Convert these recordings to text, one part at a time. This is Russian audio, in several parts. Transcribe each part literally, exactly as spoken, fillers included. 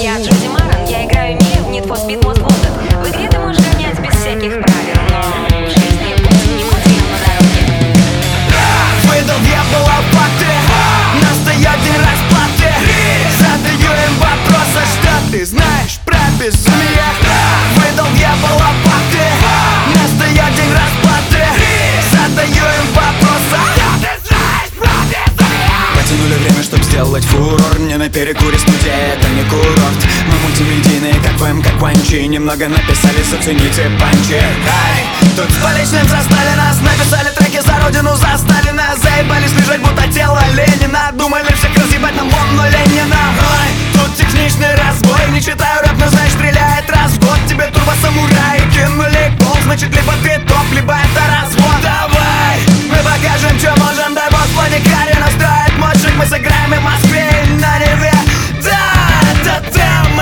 Я Джоди Маран, я играю Мию в Need for Speed Most Wanted. В игре ты можешь гонять без всяких правил, но в жизни будь внимательным на дороге. Выдал дьявол лопаты, настоят день расплаты. Задаю им вопрос, а что ты знаешь про безумие? Выдал дьявол лопаты, настоят день расплаты. Задаю им вопрос, а что ты знаешь про безумие? Потянули время, чтоб сделать фурор. Мне на перекуре студия, это не курорт. Мы мультимедийные, как в М, как Ванчи. Немного написали, зацените панчи. Ай, тут в столичном заставе нас написали треки за родину, за Сталина. Заебались лежать, будто тело Ленина. Думали всех разъебать нам вон, но Ленина. Ай, тут техничный разбой. Не читаю рэп, но знаешь, стреляет раз в год. Тебе турбо-самураи кинули гол. Значит, либо ты топ, либо это развод. Давай, мы покажем, что можем. Дай бог, в плане карьеры настроит мощник. Мы сыграем и в Москве, и на Неве. Да, это ТМНВ.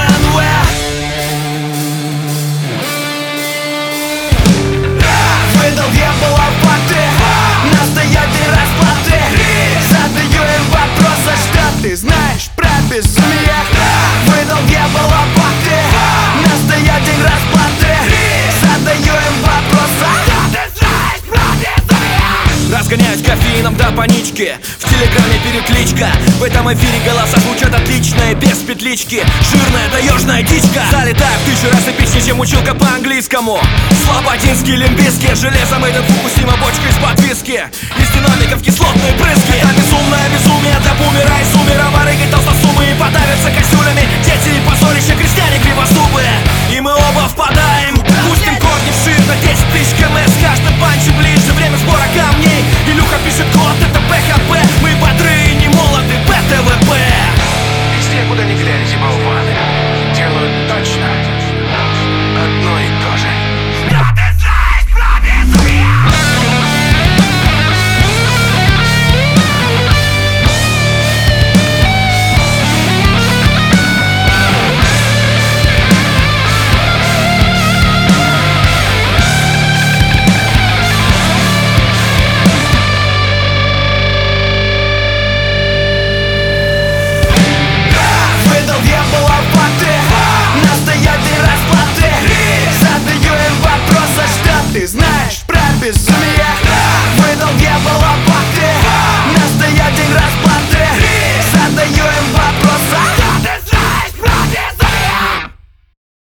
Выдал дьявол лопаты, настоят день расплаты. Задаю им вопрос, а что ты знаешь про безумие? Выдал дьявол лопаты, настоят день расплаты. Задаю им вопрос, а что ты знаешь про безумие? Разгоняюсь кофеином до панички. В телеграме перекличка. В этом эфире голоса звучат отличные, без петлички. Жирная таежная дичка. Залетаю в тысячу раз эпичнее, чем училка по английскому. Слободинский, лимбийский. Железом этот Фукусима, бочка из-под виски. Из динамиков кислотные брызги. Это безумное безумие для бумера и сумера. Барыги толстосумы и подавятся костюлями.